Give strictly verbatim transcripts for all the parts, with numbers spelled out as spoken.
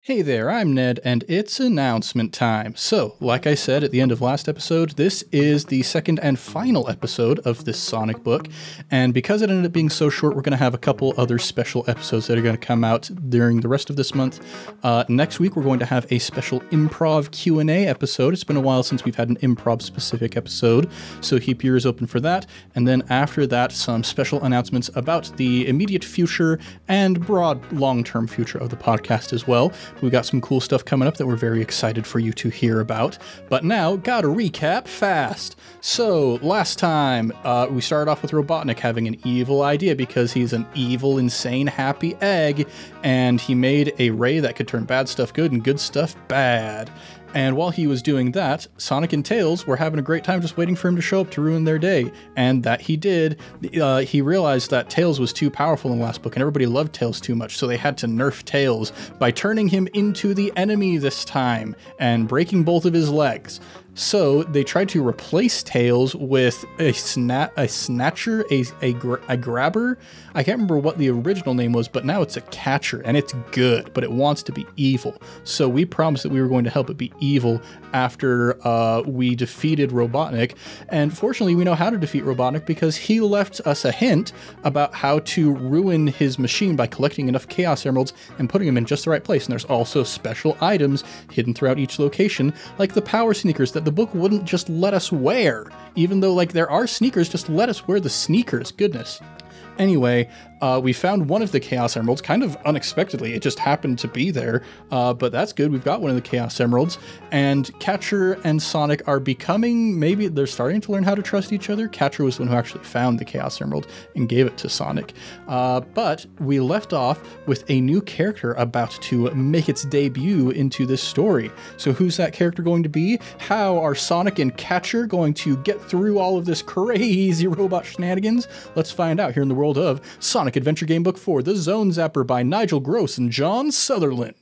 Hey there, I'm Ned, and it's announcement time. So, like I said at the end of last episode, this is the second and final episode of this Sonic book, and because it ended up being so short, we're going to have a couple other special episodes that are going to come out during the rest of this month. Uh, next week, we're going to have a special improv Q and A episode. It's been a while since we've had an improv-specific episode, so keep your ears open for that. And then after that, some special announcements about the immediate future and broad long-term future of the podcast as well. We've got some cool stuff coming up that we're very excited for you to hear about. But now, gotta recap fast. So, last time, uh, we started off with Robotnik having an evil idea because he's an evil, insane, happy egg, and he made a ray that could turn bad stuff good and good stuff bad. And while he was doing that, Sonic and Tails were having a great time just waiting for him to show up to ruin their day. And that he did. Uh, he realized that Tails was too powerful in the last book, and everybody loved Tails too much, so they had to nerf Tails by turning him into the enemy this time and breaking both of his legs. So they tried to replace Tails with a sna- a snatcher, a a, gra- a grabber. I can't remember what the original name was, but now it's a catcher, and it's good, but it wants to be evil. So we promised that we were going to help it be evil after uh, we defeated Robotnik. And fortunately, we know how to defeat Robotnik because he left us a hint about how to ruin his machine by collecting enough Chaos Emeralds and putting them in just the right place. And there's also special items hidden throughout each location, like the power sneakers that the book wouldn't just let us wear. Even though, like, there are sneakers, just let us wear the sneakers. Goodness. Anyway, uh, we found one of the Chaos Emeralds, kind of unexpectedly. It just happened to be there, uh, but that's good. We've got one of the Chaos Emeralds, and Catcher and Sonic are becoming, maybe they're starting to learn how to trust each other. Catcher was the one who actually found the Chaos Emerald and gave it to Sonic. Uh, but we left off with a new character about to make its debut into this story. So who's that character going to be? How are Sonic and Catcher going to get through all of this crazy robot shenanigans? Let's find out here in the world of Sonic Adventure Game Book four, The Zone Zapper by Nigel Gross and John Sutherland.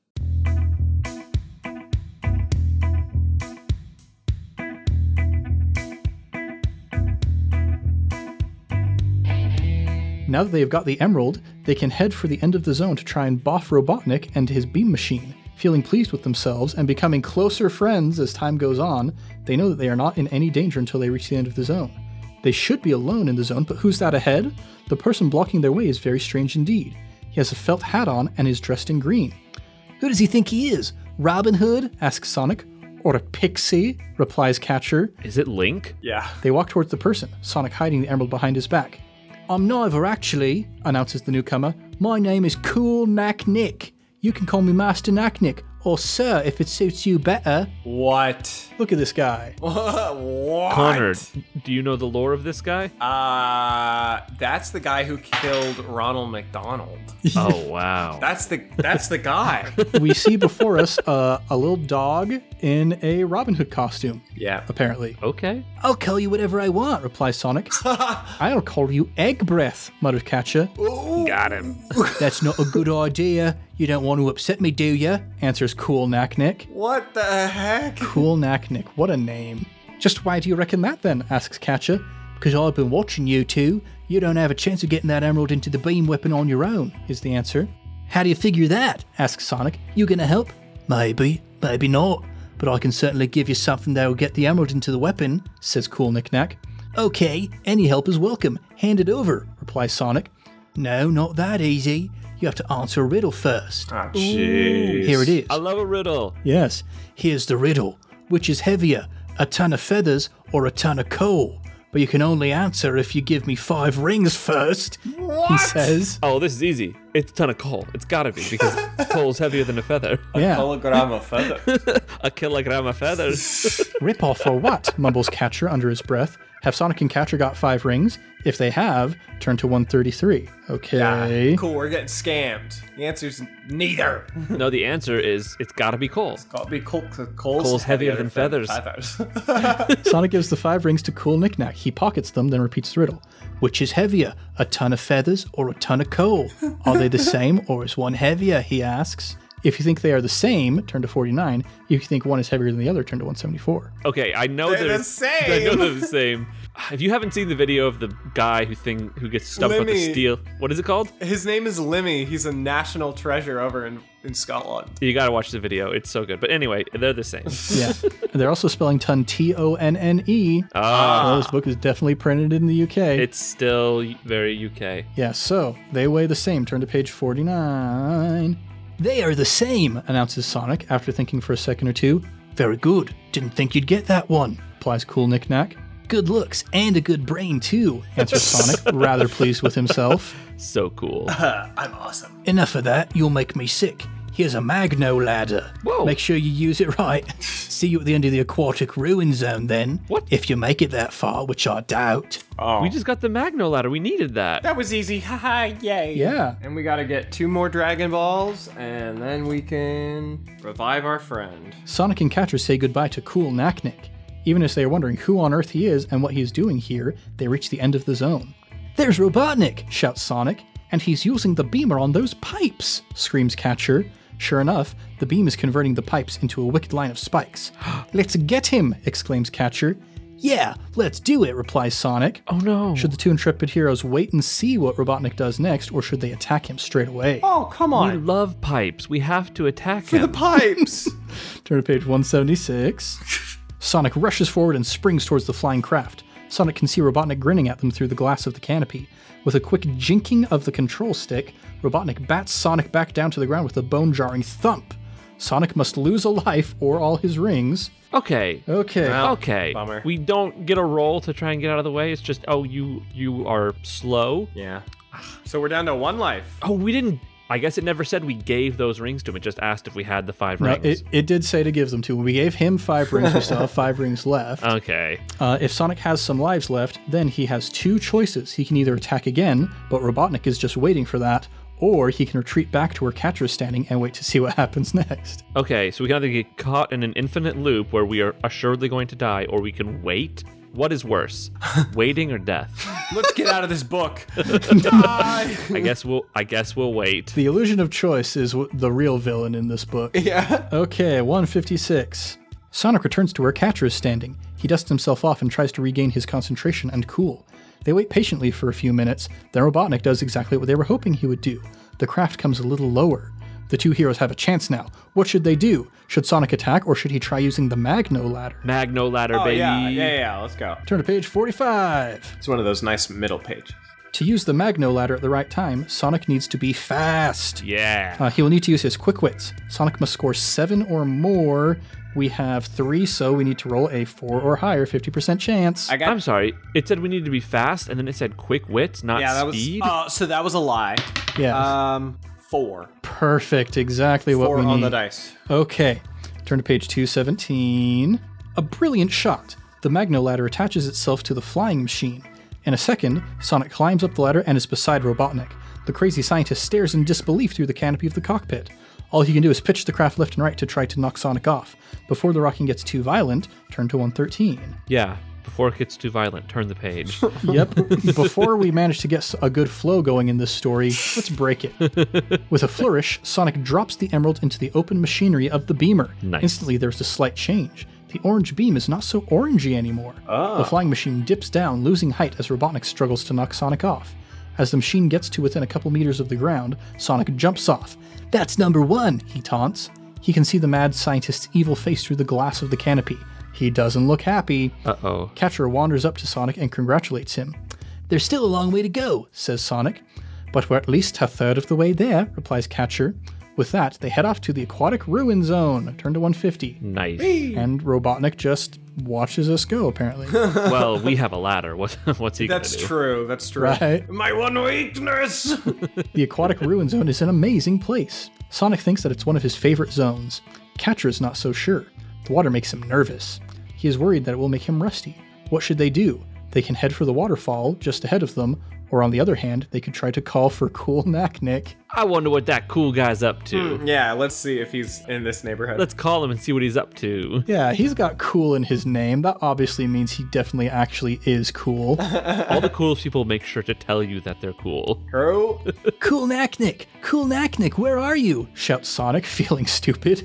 Now that they've got the emerald, they can head for the end of the zone to try and boff Robotnik and his beam machine. Feeling pleased with themselves and becoming closer friends as time goes on, they know that they are not in any danger until they reach the end of the zone. They should be alone in the zone, but who's that ahead? The person blocking their way is very strange indeed. He has a felt hat on and is dressed in green. Who does he think he is? Robin Hood? Asks Sonic. Or a pixie? Replies Catcher. Is it Link? Yeah. They walk towards the person, Sonic hiding the emerald behind his back. I'm neither actually, announces the newcomer. My name is Cool Knack Nick. You can call me Master Knack Nick, or Sir if it suits you better. What? Look at this guy. What? Connor, do you know the lore of this guy? Uh, that's the guy who killed Ronald McDonald. Oh, wow. That's the that's the guy. We see before us uh, a little dog in a Robin Hood costume. Yeah. Apparently. Okay. I'll call you whatever I want, replies Sonic. I'll call you Egg Breath, mutters Catcher. Ooh. Got him. That's not a good idea. You don't want to upset me, do ya? Answers Cool Knack Nick. What the heck? Cool Knack Nick, what a name. Just why do you reckon that then? Asks Catcher. Because I've been watching you two. You don't have a chance of getting that emerald into the beam weapon on your own, is the answer. How do you figure that? Asks Sonic. You gonna help? Maybe, maybe not. But I can certainly give you something that will get the emerald into the weapon, says Cool Knick Knack. Okay, any help is welcome. Hand it over, replies Sonic. No, not that easy. You have to answer a riddle first. Oh, jeez. Here it is. I love a riddle. Yes, here's the riddle. Which is heavier, a ton of feathers or a ton of coal? But you can only answer if you give me five rings first, What? he says. Oh, this is easy. It's a ton of coal. It's gotta be, because coal's heavier than a feather. Yeah. Hologram of feather. A kilogram of feathers. Rip off or what? Mumbles Catcher under his breath. Have Sonic and Catcher got five rings? If they have, turn to one thirty-three. Okay. Yeah, cool, we're getting scammed. The answer's neither. No, the answer is it's gotta be coal. It's gotta be coal. Coal's, Coal's heavier than feathers. Sonic gives the five rings to Cool Knick Knack. He pockets them, then repeats the riddle. Which is heavier, a ton of feathers or a ton of coal? Are they the same or is one heavier, he asks. If you think they are the same, turn to forty-nine. If you think one is heavier than the other, turn to one seventy-four. Okay, I know They're they're the same. I know they're the same. If you haven't seen the video of the guy who thing who gets stumped with the Lemmy. steel, what is it called? His name is Lemmy. He's a national treasure over in in Scotland. You gotta watch the video. It's so good. But anyway, they're the same. Yeah. They're also spelling ton T O N N E. Ah. So this book is definitely printed in the U K. It's still very U K. Yeah, so they weigh the same. Turn to page forty-nine. They are the same, announces Sonic after thinking for a second or two. Very good. Didn't think you'd get that one, replies Cool Knick Knack. Good looks and a good brain, too, answers Sonic, rather pleased with himself. So cool. Uh, I'm awesome. Enough of that, you'll make me sick. Here's a Magno ladder. Whoa. Make sure you use it right. See you at the end of the aquatic ruin zone then. What? If you make it that far, which I doubt. Oh, We just got the Magno ladder. We needed that. that was easy. Haha, yay. Yeah. And we gotta get two more Dragon Balls, and then we can revive our friend. Sonic and Catcher say goodbye to Cool Knack Knick. Even as they are wondering who on Earth he is and what he is doing here, they reach the end of the zone. There's Robotnik, shouts Sonic, and he's using the beamer on those pipes, screams Catcher. Sure enough, the beam is converting the pipes into a wicked line of spikes. Let's get him, exclaims Catcher. Yeah, let's do it, replies Sonic. Oh no. Should the two intrepid heroes wait and see what Robotnik does next, or should they attack him straight away? Oh, come We on. love pipes. We have to attack For the him. pipes. Turn to page one seventy-six. Sonic rushes forward and springs towards the flying craft. Sonic can see Robotnik grinning at them through the glass of the canopy. With a quick jinking of the control stick, Robotnik bats Sonic back down to the ground with a bone-jarring thump. Sonic must lose a life or all his rings. Okay. Okay. Well, Okay. bummer. We don't get a roll to try and get out of the way. It's just, oh, you you are slow. Yeah. So we're down to one life. Oh, we didn't. I guess it never said we gave those rings to him. It just asked if we had the five No, rings. it, it did say to give them to him. We gave him five rings. We still have five rings left. Okay. Uh, if Sonic has some lives left, then he has two choices. He can either attack again, but Robotnik is just waiting for that, or he can retreat back to where Catcher is standing and wait to see what happens next. Okay, so we can either get caught in an infinite loop where we are assuredly going to die, or we can wait. What is worse, waiting or death? Let's get out of this book. Die. I guess we'll. I guess we'll wait. The illusion of choice is w- the real villain in this book. Yeah. Okay, one fifty-six. Sonic returns to where Catcher is standing. He dusts himself off and tries to regain his concentration and cool. They wait patiently for a few minutes, then Robotnik does exactly what they were hoping he would do. The craft comes a little lower. The two heroes have a chance now. What should they do? Should Sonic attack, or should he try using the Magno ladder? Magno ladder, Oh, baby. yeah, yeah, yeah. Let's go. Turn to page forty-five. It's one of those nice middle pages. To use the Magno ladder at the right time, Sonic needs to be fast. Yeah. Uh, he will need to use his quick wits. Sonic must score seven or more. We have three, so we need to roll a four or higher, fifty percent chance. I got. I'm sorry. It said we needed to be fast, and then it said quick wits, not yeah, that was. speed. Uh, so that was a lie. yeah, Um, four. perfect. Exactly what Four we on need. the dice. Okay, turn to page two seventeen. A brilliant shot. The Magno ladder attaches itself to the flying machine. In a second, Sonic climbs up the ladder and is beside Robotnik. The crazy scientist stares in disbelief through the canopy of the cockpit. All he can do is pitch the craft left and right to try to knock Sonic off. Before the rocking gets too violent, turn to one thirteen. Yeah. Before it gets too violent, turn the page. Yep. Before we manage to get a good flow going in this story, let's break it. With a flourish, Sonic drops the emerald into the open machinery of the beamer. Nice. Instantly, there's a slight change. The orange beam is not so orangey anymore. The flying machine dips down, losing height as Robotnik struggles to knock Sonic off. As the machine gets to within a couple meters of the ground, Sonic jumps off. That's number one, he taunts. He can see the mad scientist's evil face through the glass of the canopy. He doesn't look happy. Uh-oh. Catcher wanders up to Sonic and congratulates him. There's still a long way to go, says Sonic. But we're at least a third of the way there, replies Catcher. With that, they head off to the aquatic ruin zone. Turn to one fifty. Nice. And Robotnik just watches us go, apparently. Well, we have a ladder. What, what's he That's gonna do? true. That's true. Right. My one weakness. The aquatic ruin zone is an amazing place. Sonic thinks that it's one of his favorite zones. Catcher is not so sure. The water makes him nervous. He is worried that it will make him rusty. What should they do? They can head for the waterfall just ahead of them, or on the other hand, they could try to call for Cool Knack Knick. I wonder what that cool guy's up to. Yeah, let's see if he's in this neighborhood. Let's call him and see what he's up to. Yeah, he's got cool in his name. That obviously means he definitely actually is cool. All the coolest people make sure to tell you that they're cool. Bro. Cool Knack Knick! Cool Knack Knick, where are you? Shouts Sonic, feeling stupid.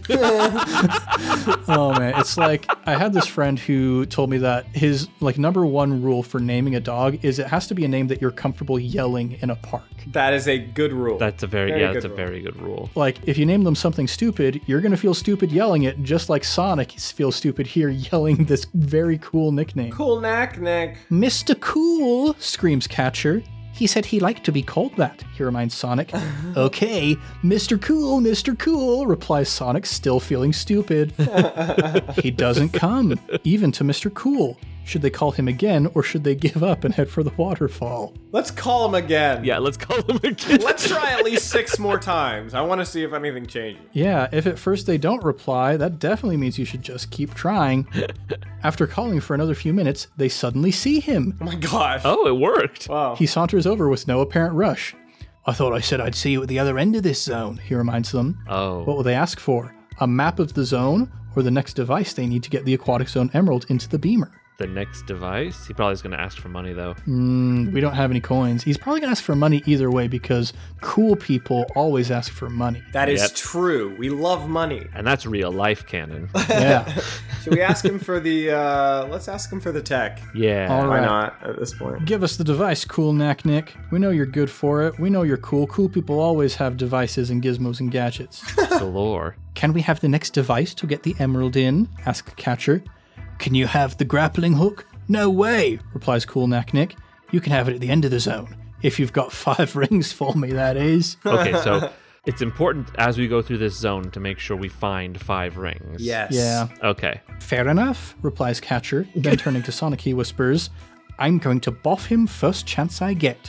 Oh man, it's like I had this friend who told me that his like number one rule for naming a dog is it has to be a name that you're comfortable yelling in a park. That is a good rule. That's a very, Very yeah, good that's a rule. very good rule. Like, if you name them something stupid, you're going to feel stupid yelling it, just like Sonic feels stupid here yelling this very cool nickname. Cool knack knack. Mister Cool, screams Catcher. He said he liked to be called that, he reminds Sonic. Okay, Mister Cool, Mister Cool, replies Sonic, still feeling stupid. He doesn't come, even to Mister Cool. Should they call him again, or should they give up and head for the waterfall? Let's call him again. Yeah, let's call him again. Let's try at least six more times. I want to see if anything changes. Yeah, if at first they don't reply, that definitely means you should just keep trying. After calling for another few minutes, they suddenly see him. Oh my gosh. Oh, it worked. Wow. He saunters over with no apparent rush. I thought I said I'd see you at the other end of this zone, he reminds them. Oh. What will they ask for? A map of the zone, or the next device they need to get the Aquatic Zone Emerald into the beamer? The next device? He probably is going to ask for money, though. Mm, we don't have any coins. He's probably going to ask for money either way because cool people always ask for money. That is Yep. true. We love money. And that's real life canon. Yeah. Should we ask him for the, uh, let's ask him for the tech. Yeah. All Why right. not at this point? Give us the device, Cool Knack Nick. We know you're good for it. We know you're cool. Cool people always have devices and gizmos and gadgets. Galore. Can we have the next device to get the emerald in? Asks Catcher. Can you have the grappling hook? No way, replies Cool Knack Nick. You can have it at the end of the zone. If you've got five rings for me, that is. Okay, so it's important as we go through this zone to make sure we find five rings. Yes. Yeah. Okay. Fair enough, replies Catcher. Then turning to Sonic, he whispers, I'm going to boff him first chance I get.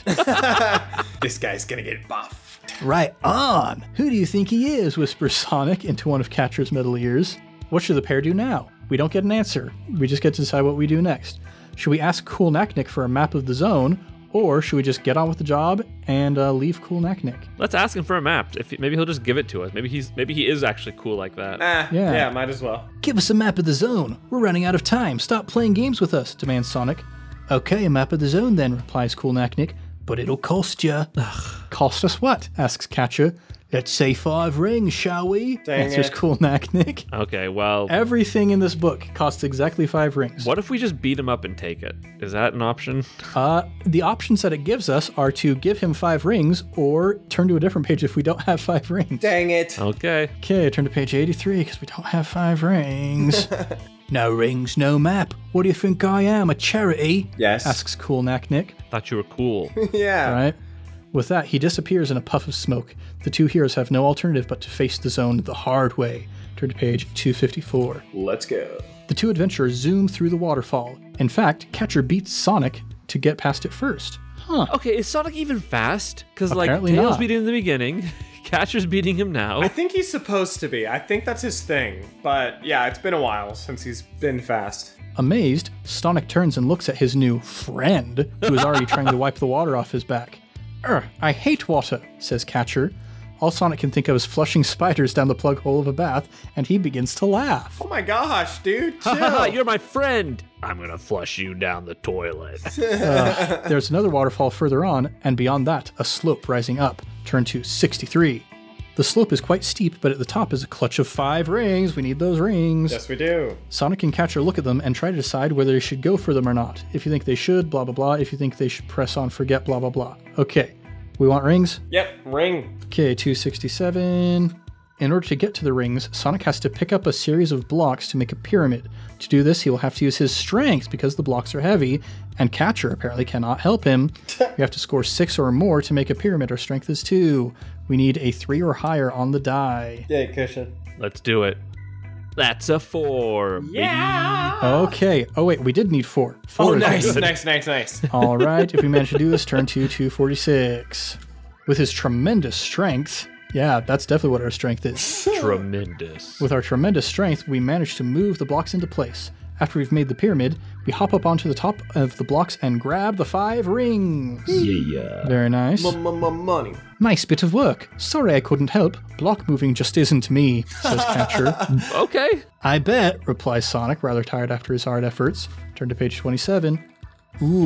This guy's gonna get buff. Right on. Who do you think he is? Whispers Sonic into one of Catcher's metal ears. What should the pair do now? We don't get an answer. We just get to decide what we do next. Should we ask Cool Knack Nick for a map of the zone, or should we just get on with the job and uh, leave Cool Knack Nick? Let's ask him for a map. If maybe he'll just give it to us. Maybe he's maybe he is actually cool like that. Ah, Yeah. yeah. might as well. Give us a map of the zone. We're running out of time. Stop playing games with us, demands Sonic. Okay, a map of the zone then, replies Cool Knack Nick. But it'll cost you. Cost us what? Asks Catcher. Let's say five rings, shall we? Dang Answers it. Cool Knack Nick. Okay, well, Everything in this book costs exactly five rings. what if we just beat him up and take it? Is that an option? Uh, the options that it gives us are to give him five rings or turn to a different page if we don't have five rings. Dang it. Okay. Okay, turn to page eighty-three because we don't have five rings. No rings, no map. What do you think I am, a charity? Yes. Asks Cool Knack Nick. Thought you were cool. Yeah. Right? With that, he disappears in a puff of smoke. The two heroes have no alternative but to face the zone the hard way. Turn to page two fifty-four. Let's go. The two adventurers zoom through the waterfall. In fact, Catcher beats Sonic to get past it first. Huh. Okay, is Sonic even fast? Because like Apparently Tails not. beat him in the beginning, Catcher's beating him now. I think he's supposed to be. I think that's his thing. But yeah, it's been a while since he's been fast. Amazed, Sonic turns and looks at his new friend, who is already trying to wipe the water off his back. Ugh, I hate water, says Catcher. All Sonic can think of is flushing spiders down the plug hole of a bath, and he begins to laugh. Oh my gosh, dude. Haha, Chill. you're my friend. I'm gonna flush you down the toilet. There's another waterfall further on, and beyond that, a slope rising up. Turn to sixty-three. The slope is quite steep, but at the top is a clutch of five rings. We need those rings. Yes, we do. Sonic and Catcher look at them and try to decide whether they should go for them or not. If you think they should, blah blah blah. If you think they should press on, forget, blah blah blah. Okay, we want rings? Yep, ring. Okay, two sixty-seven. In order to get to the rings, Sonic has to pick up a series of blocks to make a pyramid. To do this, he will have to use his strength because the blocks are heavy, and Catcher apparently cannot help him. We have to score six or more to make a pyramid. Our strength is two. We need a three or higher on the die. Yeah, cushion. Let's do it. That's a four. Yeah. Okay. Oh wait, we did need four. Four Oh, is nice, good. nice, nice, nice. All right, if we manage to do this, turn to two forty-six. With his tremendous strength, yeah, that's definitely what our strength is. Tremendous. With our tremendous strength, we manage to move the blocks into place. After we've made the pyramid, we hop up onto the top of the blocks and grab the five rings. Yeah. Very nice. Money. Nice bit of work. Sorry I couldn't help. Block moving just isn't me, says Catcher. Okay. I bet, replies Sonic, rather tired after his hard efforts. Turn to page twenty-seven. Ooh,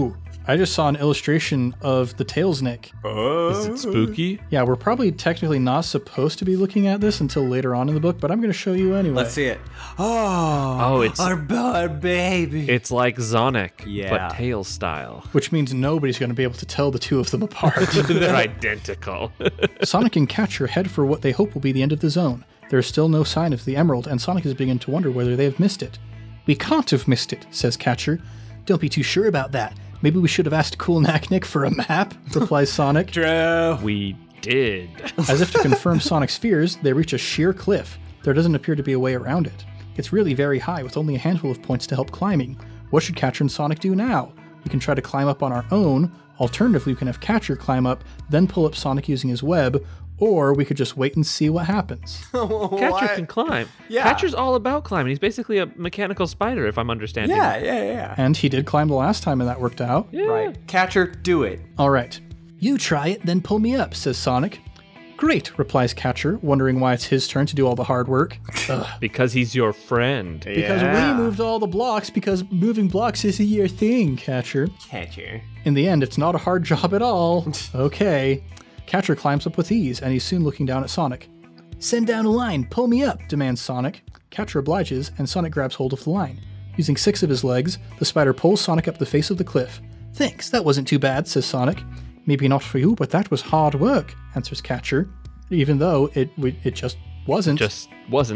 I just saw an illustration of the Tails Nick. Is it spooky? Yeah, we're probably technically not supposed to be looking at this until later on in the book, but I'm going to show you anyway. Let's see it. Oh, Oh, it's our, our baby. it's like Sonic, Yeah. but Tails style. Which means nobody's going to be able to tell the two of them apart. They're identical. Sonic and Catcher head for what they hope will be the end of the zone. There is still no sign of the Emerald, and Sonic is beginning to wonder whether they have missed it. We can't have missed it, says Catcher. Don't be too sure about that. Maybe we should have asked Cool Knack Nick for a map, replies Sonic. True. We did. As if to confirm Sonic's fears, they reach a sheer cliff. There doesn't appear to be a way around it. It's really very high, with only a handful of points to help climbing. What should Catcher and Sonic do now? We can try to climb up on our own. Alternatively, we can have Catcher climb up, then pull up Sonic using his web, or we could just wait and see what happens. Catcher can climb. Yeah. Catcher's all about climbing. He's basically a mechanical spider, if I'm understanding. Yeah, yeah, yeah. And he did climb the last time, and that worked out. Yeah. Right. Catcher, do it. All right. You try it, then pull me up, says Sonic. Great, replies Catcher, wondering why it's his turn to do all the hard work. Ugh. Because he's your friend. Because Yeah. we moved all the blocks, because moving blocks is a your thing, Catcher. Catcher. In the end, it's not a hard job at all. Okay. Catcher climbs up with ease, and he's soon looking down at Sonic. Send down a line, pull me up, demands Sonic. Catcher obliges, and Sonic grabs hold of the line. Using six of his legs, the spider pulls Sonic up the face of the cliff. Thanks, that wasn't too bad, says Sonic. Maybe not for you, but that was hard work, answers Catcher. Even though it it just wasn't. Just wasn't.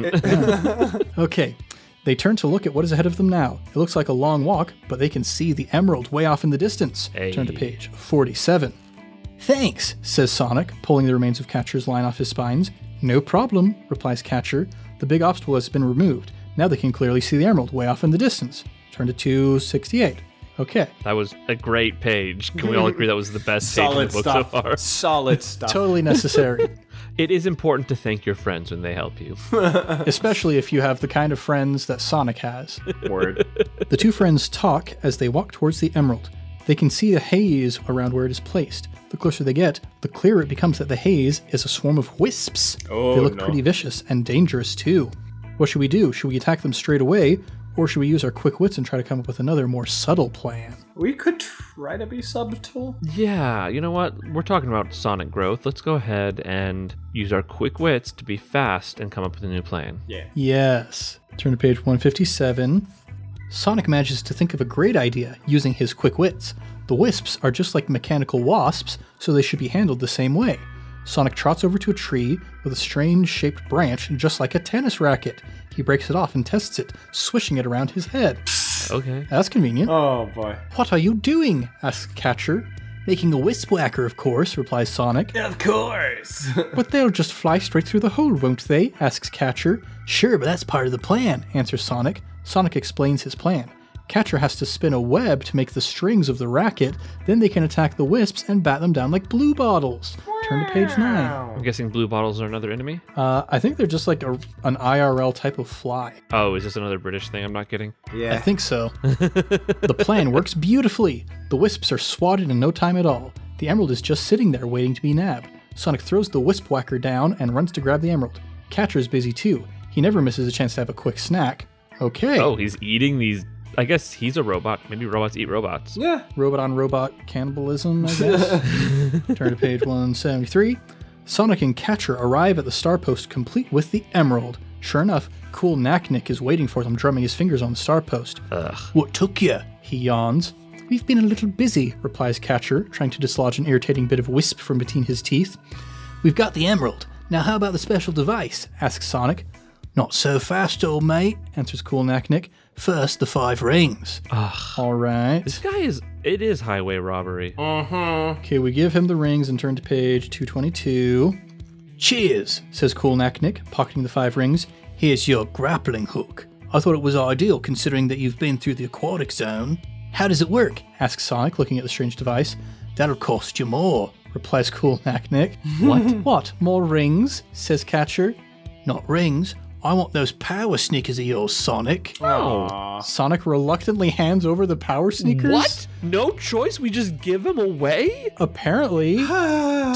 Okay. They turn to look at what is ahead of them now. It looks like a long walk, but they can see the emerald way off in the distance. Hey. Turn to page forty-seven. Thanks, says Sonic, pulling the remains of Catcher's line off his spines. No problem, replies Catcher. The big obstacle has been removed. Now they can clearly see the emerald way off in the distance. Turn to two sixty-eight. Okay. That was a great page. Can we all agree that was the best page in Solid the book stuff. so far? Solid stuff. Totally necessary. It is important to thank your friends when they help you. Especially if you have the kind of friends that Sonic has. Word. The two friends talk as they walk towards the emerald. They can see the haze around where it is placed. The closer they get, the clearer it becomes that the haze is a swarm of wisps. Oh, they look no. pretty vicious and dangerous too. What should we do? Should we attack them straight away, or should we use our quick wits and try to come up with another, more subtle plan? We could try to be subtle. Yeah, you know what? We're talking about Sonic growth. Let's go ahead and use our quick wits to be fast and come up with a new plan. Yeah. Yes. Turn to page one fifty-seven. Sonic manages to think of a great idea using his quick wits. The wisps are just like mechanical wasps, so they should be handled the same way. Sonic trots over to a tree with a strange shaped branch just like a tennis racket. He breaks it off and tests it, swishing it around his head. Okay. That's convenient. Oh boy. What are you doing? asks Catcher. Making a wisp whacker, of course, replies Sonic. Of course. But they'll just fly straight through the hole, won't they? asks Catcher. Sure, but that's part of the plan, answers Sonic. Sonic explains his plan. Catcher has to spin a web to make the strings of the racket, then they can attack the wisps and bat them down like blue bottles. Turn to page nine. I'm guessing blue bottles are another enemy? Uh, I think they're just like a, an I R L type of fly. Oh, is this another British thing I'm not getting? Yeah. I think so. The plan works beautifully. The wisps are swatted in no time at all. The emerald is just sitting there waiting to be nabbed. Sonic throws the wisp whacker down and runs to grab the emerald. Catcher is busy too. He never misses a chance to have a quick snack. Okay. Oh, he's eating these. I guess he's a robot. Maybe robots eat robots. Yeah. Robot on robot cannibalism, I guess. Turn to page one seventy-three. Sonic and Catcher arrive at the star post complete with the emerald. Sure enough, Cool Knack Nick is waiting for them, drumming his fingers on the star post. Ugh. What took you? He yawns. We've been a little busy, replies Catcher, trying to dislodge an irritating bit of wisp from between his teeth. We've got the emerald. Now how about the special device? asks Sonic. Not so fast, old mate, answers Cool Knack Nick. First, the five rings. Ugh. All right. This guy is. It is highway robbery. Mm-hmm. Okay, we give him the rings and turn to page two twenty-two. Cheers, says Cool Knack Nick, pocketing the five rings. Here's your grappling hook. I thought it was ideal considering that you've been through the aquatic zone. How does it work? asks Sonic, looking at the strange device. That'll cost you more, replies Cool Knack Nick. What? What, more rings? says Catcher. Not rings. I want those power sneakers of yours, Sonic. Oh. Sonic reluctantly hands over the power sneakers. What? No choice? We just give him away? Apparently.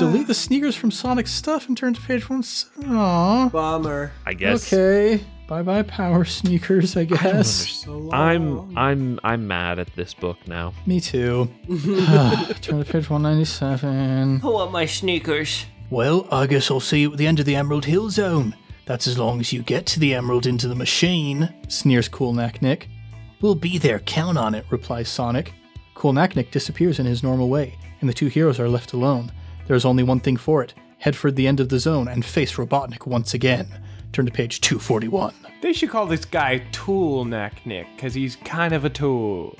delete the sneakers from Sonic's stuff and turn to page one. Aww. Bummer. I guess. Okay. Bye-bye power sneakers, I guess. So I'm I'm I'm mad at this book now. Me too. Turn to page one ninety-seven. I want my sneakers. Well, I guess I'll see you at the end of the Emerald Hill Zone. That's as long as you get to the emerald into the machine, sneers Cool Knack Nick. We'll be there, count on it, replies Sonic. Cool Knack Nick disappears in his normal way, and the two heroes are left alone. There's only one thing for it. Head for the end of the zone and face Robotnik once again. Turn to page two forty-one. They should call this guy Tool Knack Nick, because he's kind of a tool.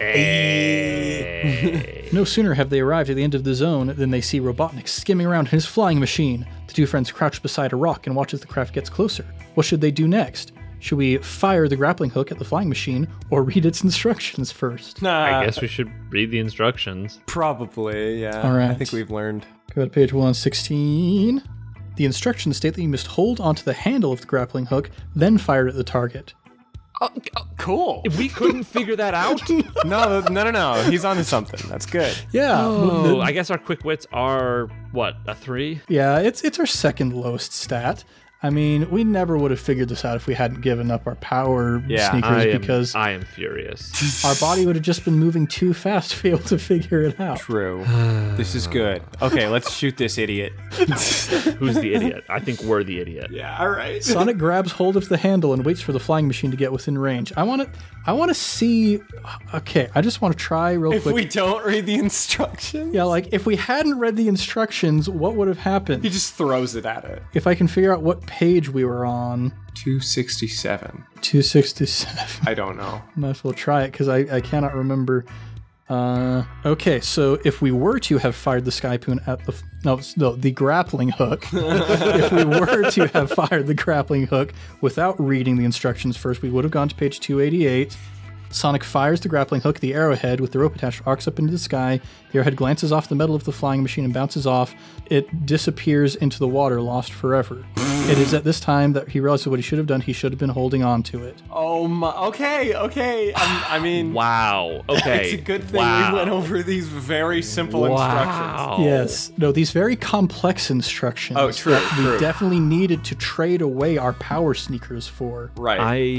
No sooner have they arrived at the end of the zone than they see Robotnik skimming around in his flying machine. The two friends crouch beside a rock and watch as the craft gets closer. What should they do next? Should we fire the grappling hook at the flying machine or read its instructions first? Nah, I guess we should read the instructions. probably, yeah. All right. I think we've learned. Go to page one sixteen. The instructions state that you must hold onto the handle of the grappling hook, then fire at the target. Oh, cool. We couldn't figure that out. No, no, no, no. He's onto something. That's good. Yeah. Oh, I guess our quick wits are what, a three? Yeah, it's it's our second lowest stat. I mean, we never would have figured this out if we hadn't given up our power Yeah, sneakers I am, because I am furious. our body would have just been moving too fast to be able to figure it out. True. This is good. Okay, let's shoot this idiot. Who's the idiot? I think we're the idiot. Yeah, all right. Sonic grabs hold of the handle and waits for the flying machine to get within range. I want to I want to see okay, I just want to try real If quick. we don't read the instructions, Yeah, like if we hadn't read the instructions, what would have happened? he just throws it at it. If I can figure out what page we were on. two sixty-seven. two sixty-seven. I don't know. Might as well try it because I, I cannot remember. Uh, okay, so if we were to have fired the Skypoon at the no, no the grappling hook, if we were to have fired the grappling hook without reading the instructions first, we would have gone to page two eighty-eight. Sonic fires the grappling hook, the arrowhead with the rope attached arcs up into the sky. The arrowhead glances off the metal of the flying machine and bounces off. It disappears into the water, lost forever. It is at this time that he realizes what he should have done. He should have been holding on to it. Oh my. Okay, okay. I'm, I mean, Wow. Okay. it's a good thing wow. we went over these very simple wow. instructions. Yes. No, these very complex instructions Oh, true, that we true. definitely needed to trade away our power sneakers for. Right.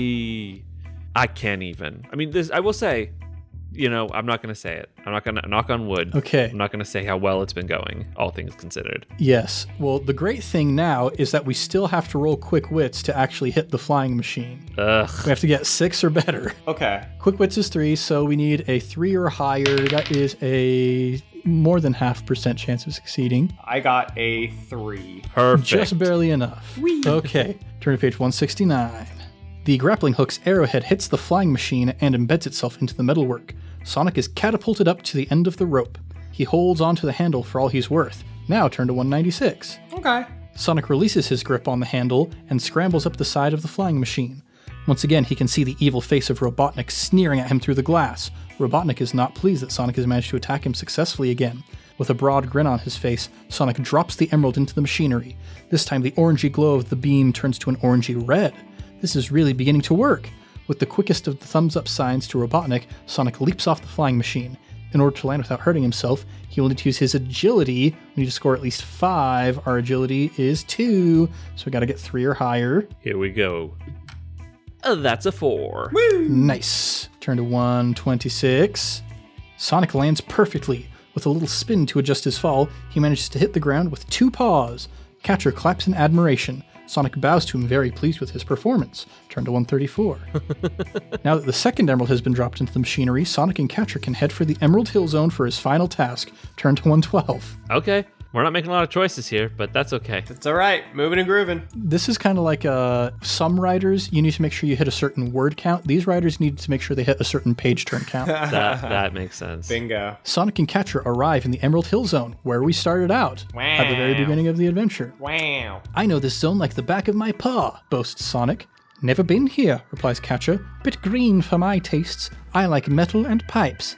I I can't even. I mean, this. I will say, you know, I'm not gonna say it. I'm not gonna knock on wood. Okay. I'm not gonna say how well it's been going, all things considered. Yes. Well, the great thing now is that we still have to roll quick wits to actually hit the flying machine. Ugh. We have to get six or better. Okay. Quick wits is three, so we need a three or higher. That is a more than half percent chance of succeeding. I got a three. Perfect. Just barely enough. Okay. Turn to page one sixty-nine. The grappling hook's arrowhead hits the flying machine and embeds itself into the metalwork. Sonic is catapulted up to the end of the rope. He holds onto the handle for all he's worth. Now turn to one ninety-six. Okay. Sonic releases his grip on the handle and scrambles up the side of the flying machine. Once again, he can see the evil face of Robotnik sneering at him through the glass. Robotnik is not pleased that Sonic has managed to attack him successfully again. With a broad grin on his face, Sonic drops the emerald into the machinery. This time, the orangey glow of the beam turns to an orangey red. This is really beginning to work. With the quickest of the thumbs-up signs to Robotnik, Sonic leaps off the flying machine. In order to land without hurting himself, he will need to use his agility. We need to score at least five. Our agility is two, so we gotta get three or higher. Here we go. Uh, that's a four. Nice. Turn to one twenty-six. Sonic lands perfectly. With a little spin to adjust his fall, he manages to hit the ground with two paws. Catcher claps in admiration. Sonic bows to him, very pleased with his performance. Turn to one thirty-four. Now that the second emerald has been dropped into the machinery, Sonic and Catcher can head for the Emerald Hill Zone for his final task. Turn to one twelve. Okay. We're not making a lot of choices here, but that's okay. It's all right. Moving and grooving. This is kind of like uh, some writers, you need to make sure you hit a certain word count. These writers need to make sure they hit a certain page turn count. That that makes sense. Bingo. Sonic and Catcher arrive in the Emerald Hill Zone, where we started out, at the very Wow. beginning of the adventure. Wow. I know this zone like the back of my paw, boasts Sonic. Never been here, replies Catcher. Bit green for my tastes. I like metal and pipes.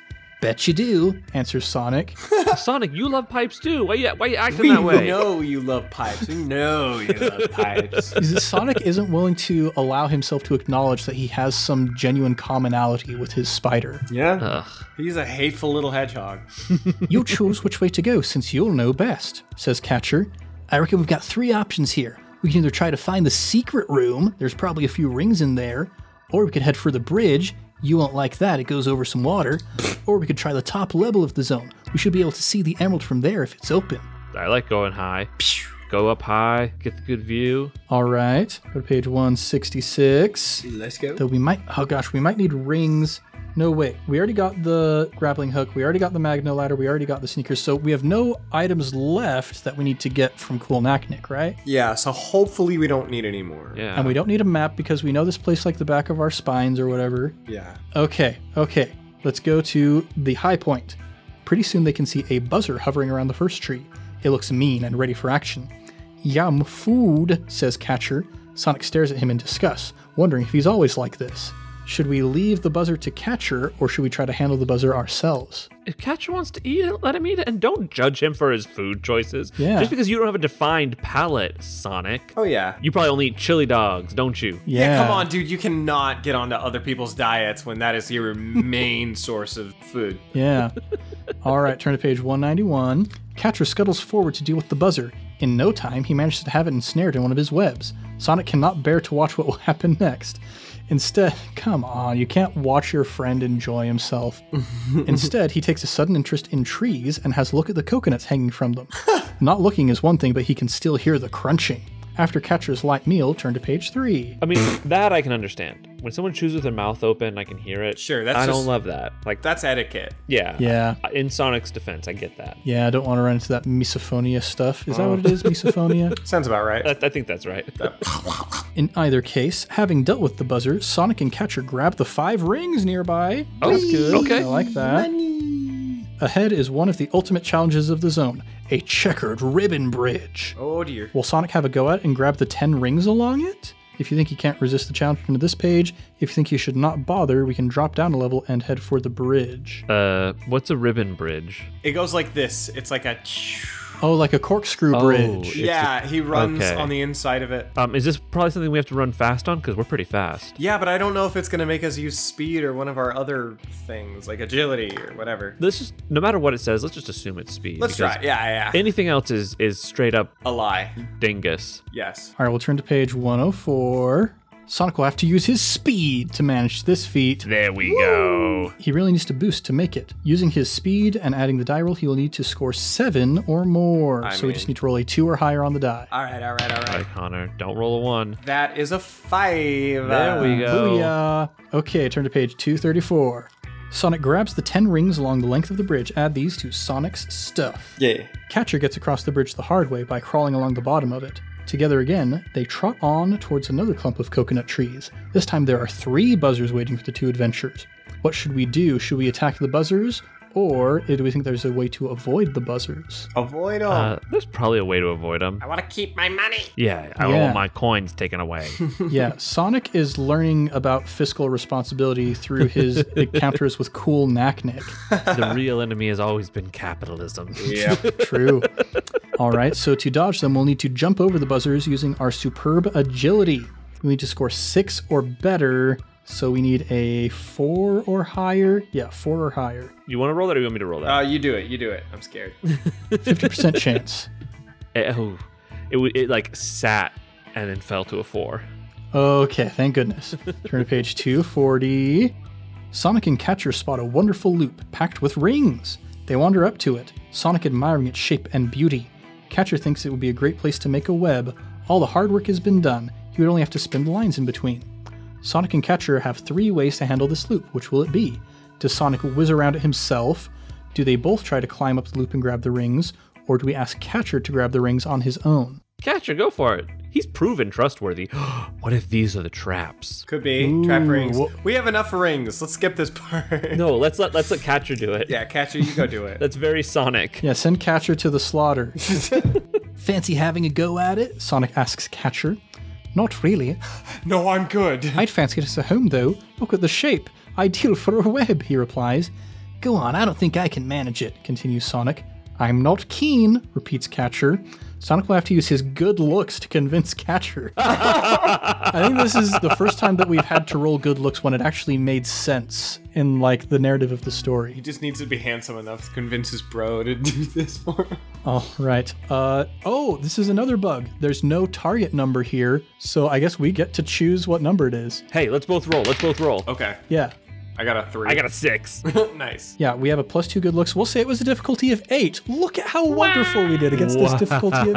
Bet you do, answers Sonic. Sonic, you love pipes too. Why you, why you acting We that way? know you love pipes. We know you love pipes. Sonic isn't willing to allow himself to acknowledge that he has some genuine commonality with his spider. Yeah. Ugh. He's a hateful little hedgehog. You choose which way to go since you'll know best, says Catcher. I reckon we've got three options here. We can either try to find the secret room, there's probably a few rings in there, or we could head for the bridge. You won't like that, it goes over some water. Or we could try the top level of the zone. We should be able to see the emerald from there if it's open. I like going high. Go up high, get the good view. All right, go to page one sixty-six. Let's go. Though we might, oh gosh, we might need rings. No, wait, we already got the grappling hook, we already got the Magno ladder, we already got the sneakers, so we have no items left that we need to get from Cool Knack-Nick, right? Yeah, so hopefully we don't need any more. Yeah. And we don't need a map because we know this place like the back of our spines or whatever. Yeah. Okay, okay, let's go to the high point. Pretty soon they can see a buzzer hovering around the first tree. It looks mean and ready for action. Yum, food, says Catcher. Sonic stares at him in disgust, wondering if he's always like this. Should we leave the buzzer to Catcher, or should we try to handle the buzzer ourselves? If Catcher wants to eat it, let him eat it, and don't judge him for his food choices. Yeah. Just because you don't have a defined palate, Sonic. Oh, yeah. You probably only eat chili dogs, don't you? Yeah, come on, dude. You cannot get onto other people's diets when that is your main source of food. Yeah. All right, turn to page one ninety-one. Catcher scuttles forward to deal with the buzzer. In no time, he manages to have it ensnared in one of his webs. Sonic cannot bear to watch what will happen next. Instead, come on, you can't watch your friend enjoy himself. Instead, he takes a sudden interest in trees and has a look at the coconuts hanging from them. Not looking is one thing, but he can still hear the crunching. After Catcher's light meal, turn to page three. I mean, that I can understand. When someone chews with their mouth open, I can hear it. Sure, that's I just- don't love that. Like, That's etiquette. yeah. Yeah. In Sonic's defense, I get that. Yeah, I don't want to run into that misophonia stuff. Is that what it is, misophonia? Sounds about right. I, I think that's right. In either case, having dealt with the buzzer, Sonic and Catcher grab the five rings nearby. Oh, That's good. okay. I like that. Ahead is one of the ultimate challenges of the zone, a checkered ribbon bridge. Oh, dear. Will Sonic have a go at and grab the ten rings along it? If you think he can't resist the challenge from this page, if you think he should not bother, we can drop down a level and head for the bridge. Uh, what's a ribbon bridge? It goes like this. It's like a... Oh, like a corkscrew Oh, bridge. It's Yeah, he runs okay. on the inside of it. Um, is this probably something we have to run fast on? Because we're pretty fast. Yeah, but I don't know if it's going to make us use speed or one of our other things, like agility or whatever. Let's just, no matter what it says, let's just assume it's speed. Let's because try. Yeah, yeah. Anything else is is straight up A lie. dingus. Yes. All right, we'll turn to page one oh four. Sonic will have to use his speed to manage this feat. There we go. He really needs to boost to make it. Using his speed and adding the die roll, he will need to score seven or more. I so we mean- just need to roll a two or higher on the die. All right, all right, all All right. right, Connor, don't roll a one. That is a five. There we go. Booyah! Okay, turn to page two thirty-four. Sonic grabs the ten rings along the length of the bridge. Add these to Sonic's stuff. Yeah. Catcher gets across the bridge the hard way by crawling along the bottom of it. Together again, they trot on towards another clump of coconut trees. This time there are three buzzers waiting for the two adventurers. What should we do? Should we attack the buzzers? Or do we think there's a way to avoid the buzzers? Avoid them. Uh, there's probably a way to avoid them. I want to keep my money. Yeah, I Yeah. want my coins taken away. Yeah, Sonic is learning about fiscal responsibility through his encounters with Cool Knack-Nick. The real enemy has always been capitalism. Yeah. True. All right, so to dodge them, we'll need to jump over the buzzers using our superb agility. We need to score six or better, so we need a four or higher. Yeah, four or higher. You want to roll that or you want me to roll that? Uh, you do it. You do it. I'm scared. fifty percent chance. Eh, oh, it, w- it like sat and then fell to a four. Okay, thank goodness. Turn to page two forty. Sonic and Catcher spot a wonderful loop packed with rings. They wander up to it, Sonic admiring its shape and beauty. Catcher thinks it would be a great place to make a web. All the hard work has been done. He would only have to spin the lines in between. Sonic and Catcher have three ways to handle this loop. Which will it be? Does Sonic whiz around it himself? Do they both try to climb up the loop and grab the rings? Or do we ask Catcher to grab the rings on his own? Catcher, go for it. He's proven trustworthy. What if these are the traps? Could be. Ooh, Trap rings. wha- We have enough rings. Let's skip this part. No, let's let let's let Catcher do it. Yeah, Catcher, you go do it. That's very Sonic. Yeah, send Catcher to the slaughter. Fancy having a go at it? Sonic asks Catcher. Not really. No, I'm good. I'd fancy us a home, though. Look at the shape. Ideal for a web, he replies. Go on, I don't think I can manage it, continues Sonic. I'm not keen, repeats Catcher. Sonic will have to use his good looks to convince Catcher. I think this is the first time that we've had to roll good looks when it actually made sense in, like, the narrative of the story. He just needs to be handsome enough to convince his bro to do this for him. All right. Uh, oh, this is another bug. There's no target number here, so I guess we get to choose what number it is. Hey, let's both roll. Let's both roll. Okay. Yeah. I got a three. I got a six. Nice. Yeah, we have a plus two good looks. We'll say it was a difficulty of eight. Look at how wonderful we did against this difficulty of eight.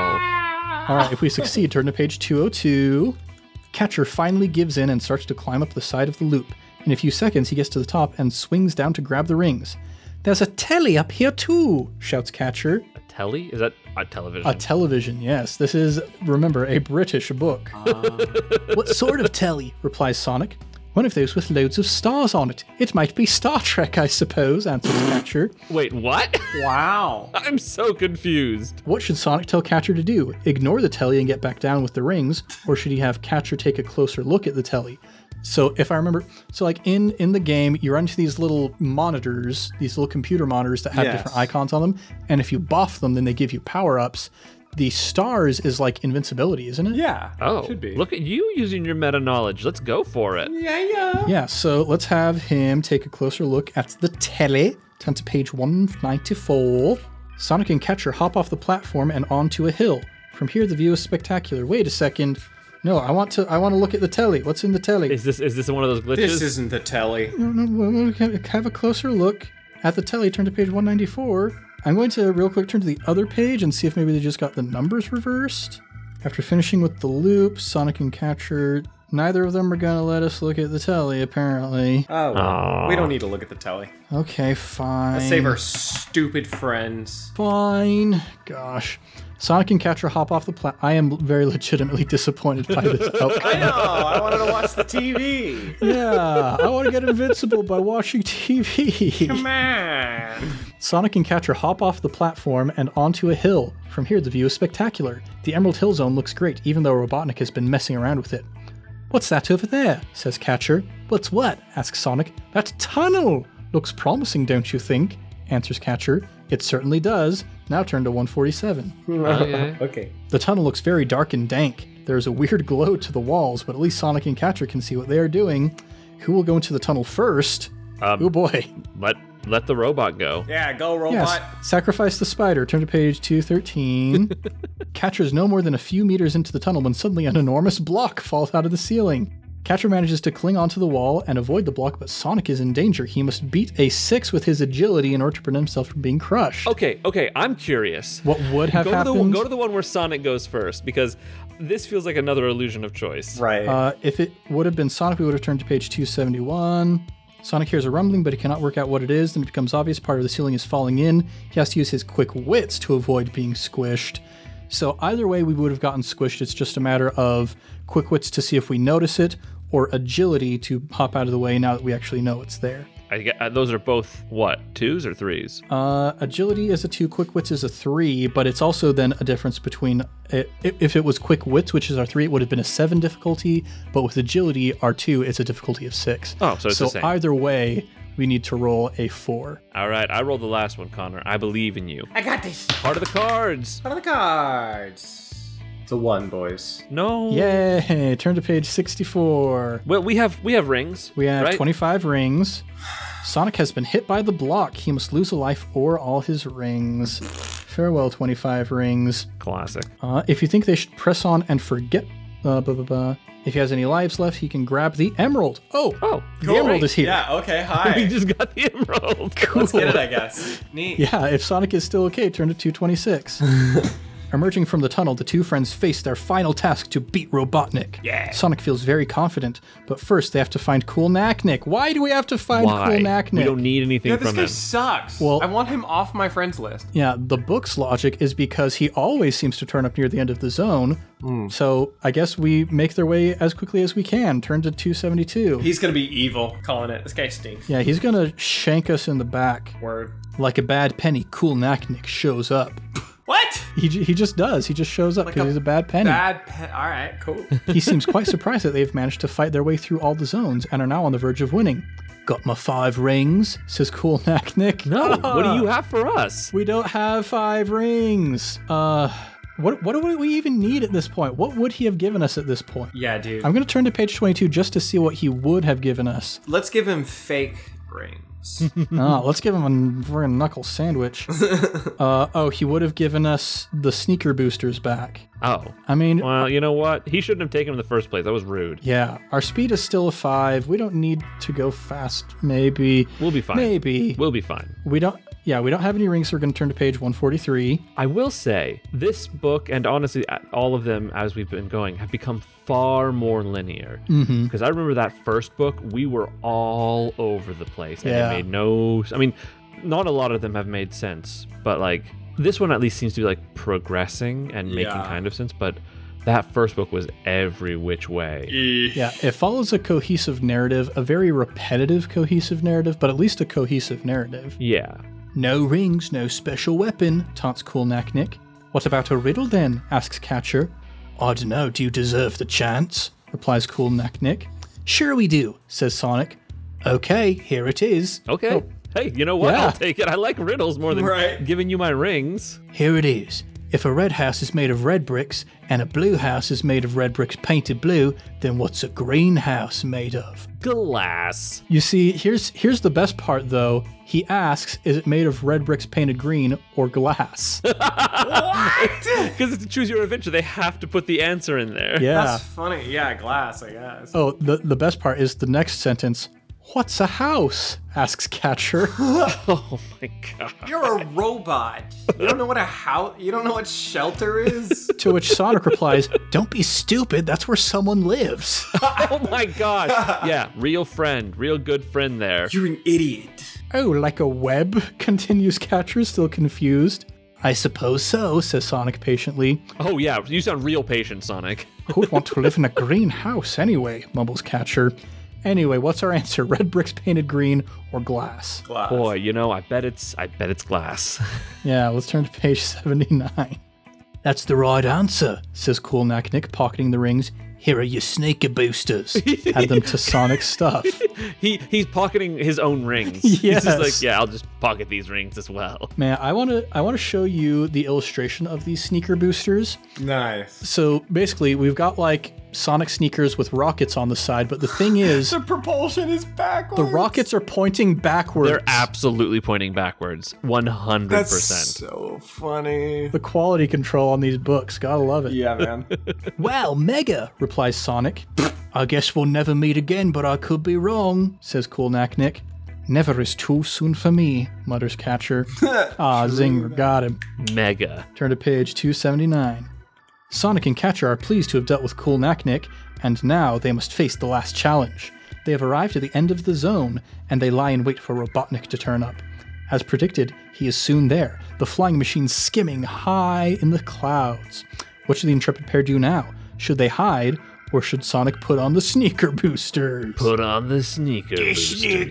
All right, if we succeed, turn to page two oh two. Catcher finally gives in and starts to climb up the side of the loop. In a few seconds, he gets to the top and swings down to grab the rings. There's a telly up here too, shouts Catcher. A telly? Is that a television? A television, yes. This is, remember, a British book. Uh. What sort of telly? Replies Sonic. One of those with loads of stars on it. It might be Star Trek, I suppose, answers Catcher. Wait, what? Wow. I'm so confused. What should Sonic tell Catcher to do? Ignore the telly and get back down with the rings, or should he have Catcher take a closer look at the telly? So if I remember, so like in, in the game, you run into these little monitors, these little computer monitors that have Yes. different icons on them, and if you buff them, then they give you power-ups. The stars is like invincibility, isn't it? Yeah. Oh, Should be. look at you using your meta knowledge. Let's go for it. Yeah, yeah. Yeah, so let's have him take a closer look at the telly. Turn to page one ninety-four. Sonic and Catcher hop off the platform and onto a hill. From here, the view is spectacular. Wait a second. No, I want to I want to look at the telly. What's in the telly? Is this is this one of those glitches? This isn't the telly. No, no, no, no, have a closer look at the telly. Turn to page one ninety-four. I'm going to real quick turn to the other page and see if maybe they just got the numbers reversed. After finishing with the loop, Sonic and Catcher, neither of them are going to let us look at the telly, apparently. Oh, well, Aw. we don't need to look at the telly. Okay, fine. Let's save our stupid friends. Fine. Gosh. Sonic and Catcher hop off the plat. I am very legitimately disappointed by this outcome. I know. I wanted to watch the T V. Yeah, I want to get invincible by watching T V. Come on. Sonic and Catcher hop off the platform and onto a hill. From here, the view is spectacular. The Emerald Hill Zone looks great, even though Robotnik has been messing around with it. What's that over there? Says Catcher. What's what? Asks Sonic. That tunnel! Looks promising, don't you think? Answers Catcher. It certainly does. Now turn to one forty-seven. Okay. Okay. The tunnel looks very dark and dank. There is a weird glow to the walls, but at least Sonic and Catcher can see what they are doing. Who will go into the tunnel first? Um, Oh boy. let let the robot go. Yeah, go Yes. robot. Sacrifice the spider. Turn to page two thirteen. Catcher's no more than a few meters into the tunnel when suddenly an enormous block falls out of the ceiling. Catcher manages to cling onto the wall and avoid the block, but Sonic is in danger. He must beat a six with his agility in order to prevent himself from being crushed. Okay, okay, I'm curious. What would have go to happened? the go to the one where Sonic goes first, because this feels like another illusion of choice. Right. Uh, if it would have been Sonic, we would have turned to page two seventy-one. Sonic hears a rumbling, but he cannot work out what it is. Then it becomes obvious part of the ceiling is falling in. He has to use his quick wits to avoid being squished. So either way, we would have gotten squished. It's just a matter of quick wits to see if we notice it, or agility to hop out of the way now that we actually know it's there. I get, uh, those are both what, twos or threes? Uh, agility is a two, quick wits is a three, but it's also then a difference between, uh, if it was quick wits, which is our three, it would have been a seven difficulty, but with agility, our two, it's a difficulty of six. Oh, so it's so the same. either way, we need to roll a four. All right, I rolled the last one, Connor. I believe in you. I got this. Part of the cards. Out of the cards. It's a one, boys. No. Yay! Turn to page sixty-four. Well, we have we have rings. We have right? twenty-five rings. Sonic has been hit by the block. He must lose a life or all his rings. Farewell, twenty-five rings. Classic. Uh, if you think they should press on and forget, uh, blah, blah, blah. If he has any lives left, he can grab the emerald. Oh, Oh, the emerald is here. Yeah, okay, we hi. just got the emerald. Cool. Let's get it, I guess. Neat. Yeah, if Sonic is still okay, turn to two twenty-six. Emerging from the tunnel, the two friends face their final task to beat Robotnik. Yeah. Sonic feels very confident, but first they have to find Cool Knacknick. Why do we have to find Why? Cool Knacknick? We don't need anything Yeah, this from guy him. sucks. Well- I want him off my friends list. Yeah, the book's logic is because he always seems to turn up near the end of the zone. So I guess we make their way as quickly as we can. Turn to two seventy-two. He's gonna be evil, calling it. This guy stinks. yeah, he's gonna shank us in the back. Word. Like a bad penny, Cool Knacknick shows up. What? He, j- he just does. He just shows up Like because a he's a bad penny. Bad pet. All right, cool. He seems quite surprised that they've managed to fight their way through all the zones and are now on the verge of winning. Got my five rings, says Cool Knack Nick. No, what do you have for us? We don't have five rings. Uh, what what do we even need at this point? What would he have given us at this point? Yeah, dude. I'm going to turn to page twenty-two just to see what he would have given us. Let's give him fake rings. Oh, let's give him a friggin' knuckle sandwich. uh, oh, he would have given us the sneaker boosters back. Oh. I mean, Well, you know what? He shouldn't have taken them in the first place. That was rude. yeah, our speed is still a five. We don't need to go fast, maybe. We'll be fine. Maybe. We'll be fine. We don't, yeah, we don't have any rings, so we're going to turn to page one forty-three. I will say, this book, and honestly, all of them as we've been going, have become far more linear. Because Mm-hmm. I remember that first book, we were all over the place. And Yeah. it made no... I mean, not a lot of them have made sense, but like, this one at least seems to be like progressing and making Yeah. kind of sense, but that first book was every which way. Yeah, it follows a cohesive narrative, a very repetitive cohesive narrative, but at least a cohesive narrative. Yeah. No rings, no special weapon, taunts Cool Knack Nick. What about a riddle then? Asks Catcher. I dunno, do you deserve the chance? Replies Cool Knack Nick. Sure we do, says Sonic. Okay, here it is. Okay. Oh. Hey, you know what? Yeah. I'll take it. I like riddles more than Right. giving you my rings. Here it is. If a red house is made of red bricks and a blue house is made of red bricks painted blue, then what's a green house made of? Glass. You see, here's here's the best part though. He asks, is it made of red bricks painted green or glass? Because it's choose your adventure. They have to put the answer in there. Yeah. That's funny. Yeah, glass, I guess. Oh, the, the best part is the next sentence. What's a house? Asks Catcher. Oh my god. You're a robot. You don't know what a house. You don't know what shelter is. To which Sonic replies, don't be stupid, that's where someone lives. Oh my god. Yeah, real friend. Real good friend there. You're an idiot. Oh, like a web? Continues Catcher, still confused. I suppose so, says Sonic patiently. Oh yeah, you sound real patient, Sonic. Who'd want to live in a green house anyway, mumbles Catcher. Anyway, what's our answer? Red bricks painted green or glass? Glass. Boy, you know, I bet it's I bet it's glass. Yeah, let's turn to page seventy-nine. That's the right answer, says Cool Knack Nick, pocketing the rings. Here are your sneaker boosters. Add them to Sonic's stuff. he he's pocketing his own rings. Yes. He's just like, yeah, I'll just pocket these rings as well. Man, I want to I want to show you the illustration of these sneaker boosters. Nice. So basically, we've got like Sonic sneakers with rockets on the side, but the thing is, The propulsion is backwards. the rockets are pointing backwards. They're absolutely pointing backwards. one hundred That's percent. so funny. The quality control on these books, gotta love it. Yeah, man. Wow, mega, replies Sonic. I guess we'll never meet again, but I could be wrong, says Cool Knack Nick. Never is too soon for me, mutters Catcher. Ah, Zinger, got him. Mega. Turn to page two seventy-nine. Sonic and Catcher are pleased to have dealt with Cool Knack Nick, and now they must face the last challenge. They have arrived at the end of the zone, and they lie in wait for Robotnik to turn up. As predicted, he is soon there, the flying machine skimming high in the clouds. What should the intrepid pair do now? Should they hide, or should Sonic put on the sneaker boosters? Put on the sneaker boosters,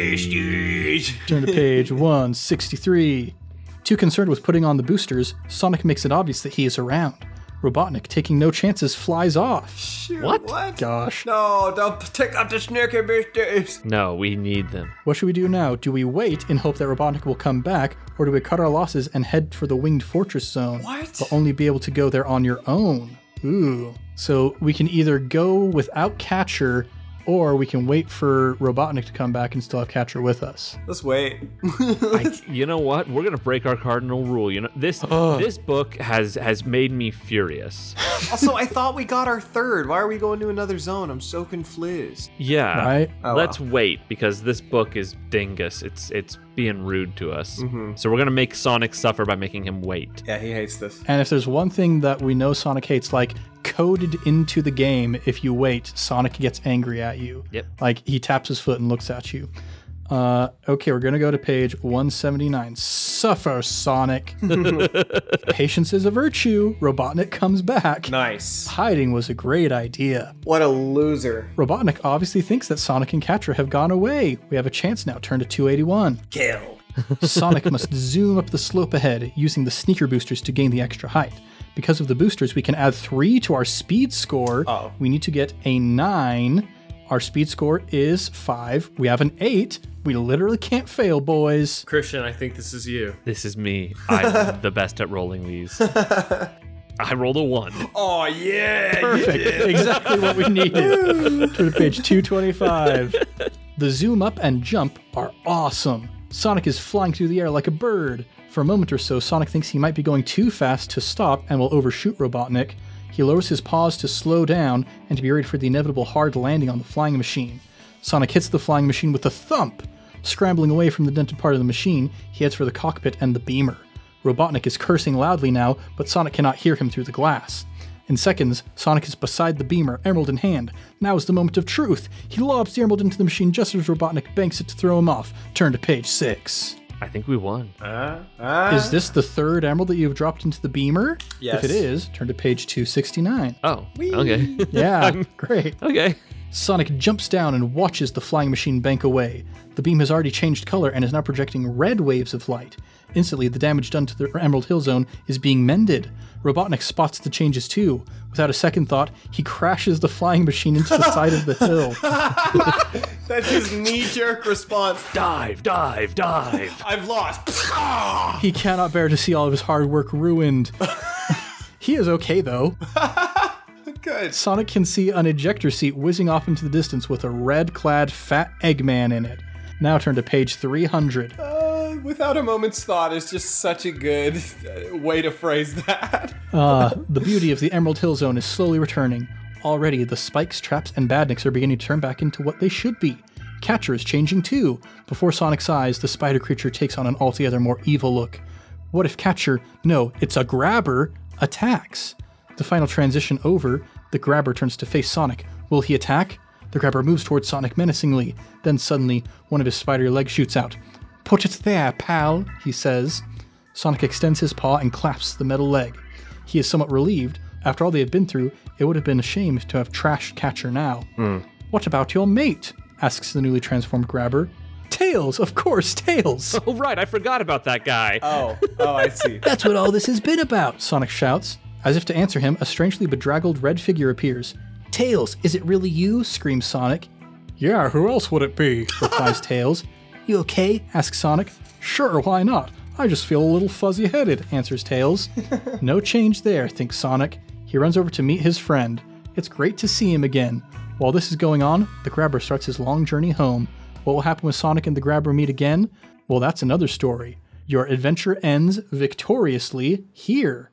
baby. Turn to page one sixty-three. Too concerned with putting on the boosters, Sonic makes it obvious that he is around. Robotnik, taking no chances, flies off. Shoot, What? What? Gosh. No, don't take off the sneaker boosters. No, we need them. What should we do now? Do we wait in hope that Robotnik will come back, or do we cut our losses and head for the Winged Fortress Zone? What? But only be able to go there on your own. Ooh. So we can either go without Catcher, or we can wait for Robotnik to come back and still have Catcher with us. Let's wait. I, you know what? We're gonna break our cardinal rule. You know this. Ugh. This book has has made me furious. Also, I thought we got our third. Why are we going to another zone? I'm so confused. Yeah. Right? Oh, Let's well. wait because this book is dingus. It's it's being rude to us. Mm-hmm. So we're gonna make Sonic suffer by making him wait. Yeah, he hates this. And if there's one thing that we know Sonic hates, like coded into the game, if you wait, Sonic gets angry at you. Yep. Like he taps his foot and looks at you. Uh, okay, we're gonna go to page one seventy-nine. Suffer, Sonic. Patience is a virtue. Robotnik comes back. Nice. Hiding was a great idea. What a loser. Robotnik obviously thinks that Sonic and Catcher have gone away. We have a chance now. Turn to two eighty-one. Kill. Sonic must zoom up the slope ahead using the sneaker boosters to gain the extra height. Because of the boosters, we can add three to our speed score. Uh-oh. We need to get a nine. Our speed score is five. We have an eight. We literally can't fail, boys. Christian, I think this is you. This is me. I'm the best at rolling these. I rolled a one. Oh, yeah. Perfect. Exactly what we needed. Turn to page two twenty-five. The zoom up and jump are awesome. Sonic is flying through the air like a bird. For a moment or so, Sonic thinks he might be going too fast to stop and will overshoot Robotnik. He lowers his paws to slow down and to be ready for the inevitable hard landing on the flying machine. Sonic hits the flying machine with a thump. Scrambling away from the dented part of the machine, he heads for the cockpit and the beamer. Robotnik is cursing loudly now, but Sonic cannot hear him through the glass. In seconds, Sonic is beside the beamer, emerald in hand. Now is the moment of truth. He lobs the emerald into the machine just as Robotnik banks it to throw him off. Turn to page six. I think we won. Uh, uh. Is this the third emerald that you've dropped into the beamer? Yes. If it is, turn to page two sixty-nine. Oh, okay. Yeah, great. Okay. Sonic jumps down and watches the flying machine bank away. The beam has already changed color and is now projecting red waves of light. Instantly, the damage done to the Emerald Hill Zone is being mended. Robotnik spots the changes too. Without a second thought, he crashes the flying machine into the side of the hill. That's his knee-jerk response. Dive, dive, dive. I've lost. He cannot bear to see all of his hard work ruined. He is okay, though. Good. Sonic can see an ejector seat whizzing off into the distance with a red-clad fat Eggman in it. Now turn to page three hundred. Uh, without a moment's thought is just such a good uh, way to phrase that. Uh, the beauty of the Emerald Hill Zone is slowly returning. Already, the spikes, traps, and badniks are beginning to turn back into what they should be. Catcher is changing too. Before Sonic's eyes, the spider creature takes on an altogether more evil look. What if Catcher, no, it's a grabber, attacks? The final transition over, the grabber turns to face Sonic. Will he attack? The grabber moves towards Sonic menacingly. Then suddenly, one of his spider legs shoots out. Put it there, pal, he says. Sonic extends his paw and claps the metal leg. He is somewhat relieved. After all they have been through, it would have been a shame to have trashed Catcher now. Mm. What about your mate? Asks the newly transformed grabber. Tails, of course, Tails. Oh, right. I forgot about that guy. Oh, oh, I see. That's what all this has been about, Sonic shouts. As if to answer him, a strangely bedraggled red figure appears. Tails, is it really you? Screams Sonic. Yeah, who else would it be? Replies Tails. You okay? Asks Sonic. Sure, why not? I just feel a little fuzzy-headed, answers Tails. No change there, thinks Sonic. He runs over to meet his friend. It's great to see him again. While this is going on, the grabber starts his long journey home. What will happen when Sonic and the grabber meet again? Well, that's another story. Your adventure ends victoriously here.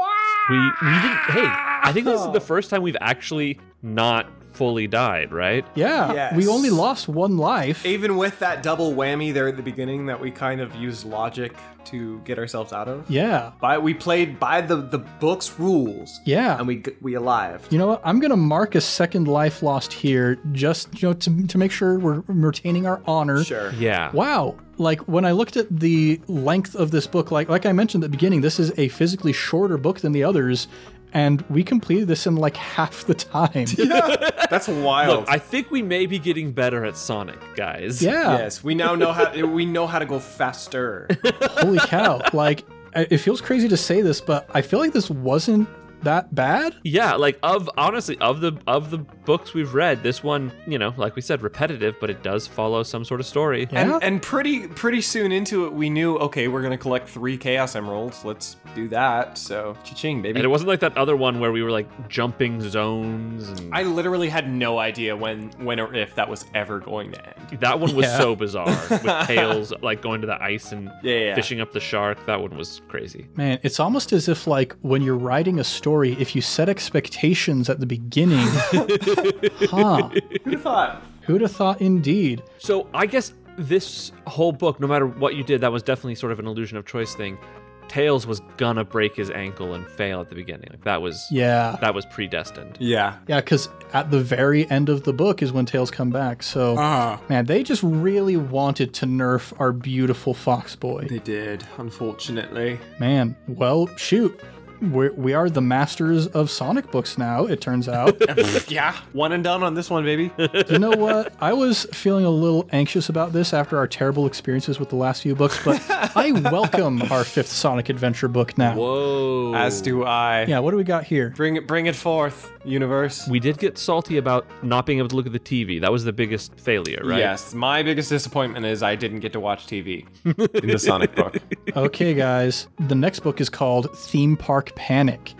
We we didn't. Hey, I think this is the first time we've actually not fully died, right? Yeah, Yes. we only lost one life. Even with that double whammy there at the beginning that we kind of used logic to get ourselves out of. Yeah, By we played by the, the book's rules. yeah. And we g- we alive. You know what? I'm gonna mark a second life lost here, just you know, to to make sure we're retaining our honor. Sure. Yeah. Wow. Like when I looked at the length of this book, like like I mentioned at the beginning, this is a physically shorter book than the others, and we completed this in like half the time. That's wild. Look, I think we may be getting better at Sonic, guys. Yeah. Yes, we now know how we know how to go faster. Holy cow. Like I- it feels crazy to say this, but I feel like this wasn't that bad. Yeah, like of honestly of the of the books we've read, this one, you know, like we said, repetitive, but it does follow some sort of story. Yeah. And, and pretty pretty soon into it, we knew, okay, we're gonna collect three Chaos Emeralds. Let's do that. So, cha-ching, baby. And it wasn't like that other one where we were like jumping zones and I literally had no idea when, when or if that was ever going to end. that one was Yeah. so bizarre with Tails like going to the ice and Yeah, yeah, yeah. fishing up the shark. That one was crazy. Man, it's almost as if like when you're writing a story, if you set expectations at the beginning, huh? Who'd have thought? Who'd have thought indeed? So I guess this whole book, no matter what you did, that was definitely sort of an illusion of choice thing. Tails was gonna break his ankle and fail at the beginning. Like that was Yeah. that was predestined. Yeah. Yeah, because at the very end of the book is when Tails come back. So, Uh-huh. man, they just really wanted to nerf our beautiful Fox Boy. They did, unfortunately. Man, well, shoot. We're, we are the masters of Sonic books now, it turns out. Yeah, one and done on this one, baby. You know what? I was feeling a little anxious about this after our terrible experiences with the last few books, but I welcome our fifth Sonic Adventure book now. Whoa. As do I. Yeah, what do we got here? Bring it, bring it forth, universe. We did get salty about not being able to look at the T V. That was the biggest failure, right? Yes, my biggest disappointment is I didn't get to watch T V in the Sonic book. Okay, guys. The next book is called Theme Park Panic.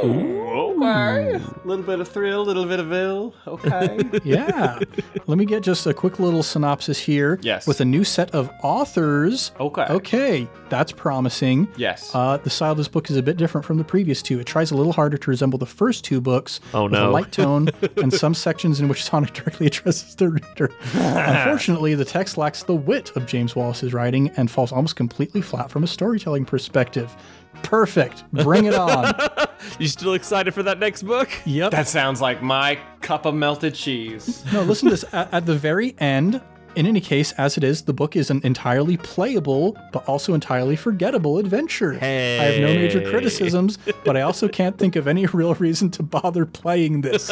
Okay. A little bit of thrill, a little bit of ill. Okay. Yeah. Let me get just a quick little synopsis here. Yes. With a new set of authors. Okay. Okay, that's promising. Yes. Uh, the style of this book is a bit different from the previous two. It tries a little harder to resemble the first two books Oh, with no. a light tone and some sections in which Sonic directly addresses the reader. Unfortunately, the text lacks the wit of James Wallace's writing and falls almost completely flat from a storytelling perspective. Perfect. Bring it on. You still excited for that next book? Yep. That sounds like my cup of melted cheese. No, listen to this. At, at the very end, in any case, as it is, the book is an entirely playable, but also entirely forgettable adventure. Hey. I have no major criticisms, but I also can't think of any real reason to bother playing this.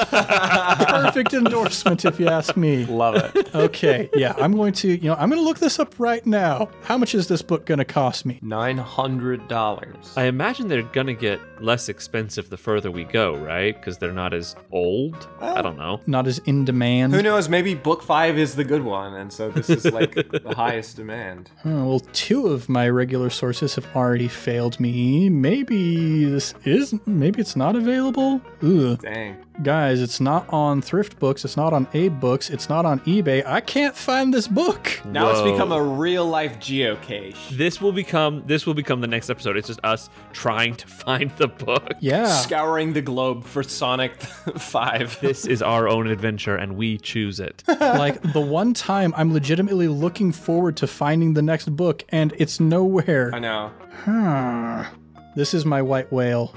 Perfect endorsement, if you ask me. Love it. Okay, yeah, I'm going to, you know, I'm going to look this up right now. How much is this book going to cost me? nine hundred dollars. I imagine they're gonna get less expensive the further we go, right? Because they're not as old. I don't know. Not as in demand. Who knows? Maybe book five is the good one, and so this is like the highest demand. Oh, well, two of my regular sources have already failed me. Maybe this is, maybe it's not available? Ugh. Dang. Guys, it's not on Thrift Books, it's not on Abe Books, it's not on eBay. I can't find this book. Now it's Whoa. become a real life geocache. This will become this will become the next episode. It's just us trying to find the book. Yeah. Scouring the globe for Sonic five. This is our own adventure, and we choose it. Like the one time I'm legitimately looking forward to finding the next book and it's nowhere. I know. Huh. This is my white whale.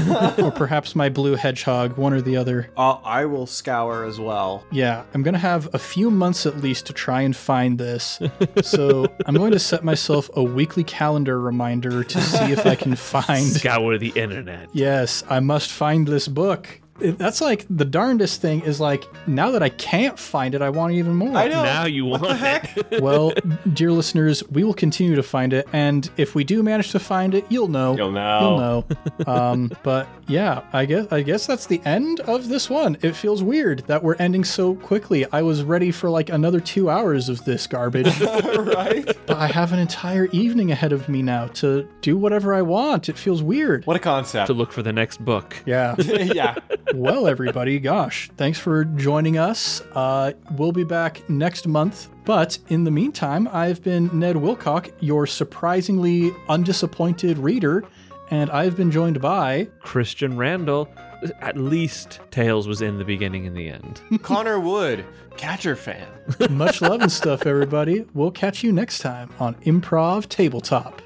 Or perhaps my blue hedgehog, one or the other. Uh, I will scour as well. Yeah, I'm going to have a few months at least to try and find this. So I'm going to set myself a weekly calendar reminder to see if I can find. Scour the internet. Yes, I must find this book. It- That's like the darndest thing is like, now that I can't find it, I want it even more. I know. Now you What want the heck? it. Well, dear listeners, we will continue to find it, and if we do manage to find it, you'll know. You'll know. You'll know. Um, but yeah, I guess I guess that's the end of this one. It feels weird that we're ending so quickly. I was ready for like another two hours of this garbage, Right? but I have an entire evening ahead of me now to do whatever I want. It feels weird. What a concept. To look for the next book. Yeah. Yeah. Well, everybody, gosh, thanks for joining us. Uh, we'll be back next month. But in the meantime, I've been Ned Wilcock, your surprisingly undisappointed reader, and I've been joined by... Christian Randall. At least Tails was in the beginning and the end. Connor Wood, Catcher fan. Much love and stuff, everybody. We'll catch you next time on Improv Tabletop.